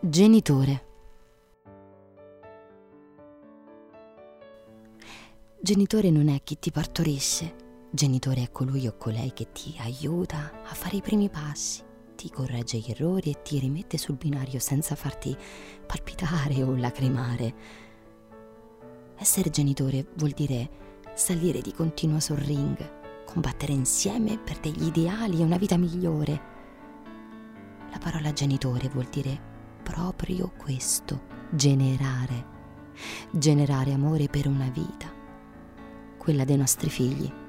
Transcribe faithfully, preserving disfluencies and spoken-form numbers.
Genitore. Genitore non è chi ti partorisce. Genitore è colui o colei che ti aiuta a fare i primi passi, ti corregge gli errori e ti rimette sul binario senza farti palpitare o lacrimare. Essere genitore vuol dire salire di continuo sul ring, combattere insieme per degli ideali e una vita migliore. La parola genitore vuol dire proprio questo, generare. Generare amore per una vita, quella dei nostri figli.